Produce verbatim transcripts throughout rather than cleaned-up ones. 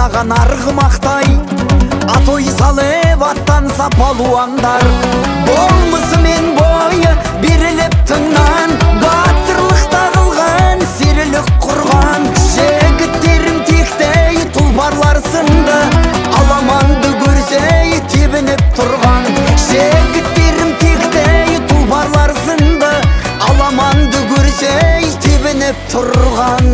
ойнаған арғымақтай, атой салып аттанса палуандар. Болмысымен бойы беріліп тыңнан, батырлық тағылған, серілік құрған. Жігіттерім тектей тұлпарлар сынды, аламанды көрсей тебініп тұрған. Жігіттерім тектей тұлпарлар сынды, аламанды көрсей тебініп тұрған.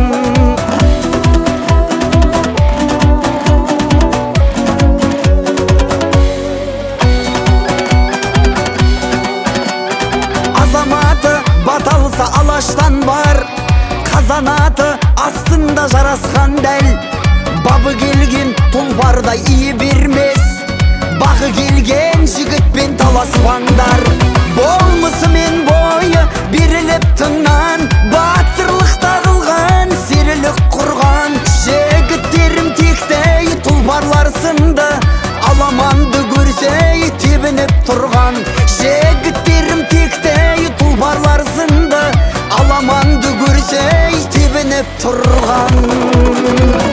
Азаматы баталса алаштан бар, қазанаты астында жарасқан дәл. Бабы келген тұлпардай ие бермес, бағы келген жігітпен таласпаңдар. Болмысымен бойы беріліп тыңнан, батырлық тағылған, серілік құрған. Жігіттерім тектей тұлпарлар сынды, аламанды көрсей тебініп тұрған. Жігіттерім тектей тұлпарлар сынды, аламанды көрсей тебініп тұрған.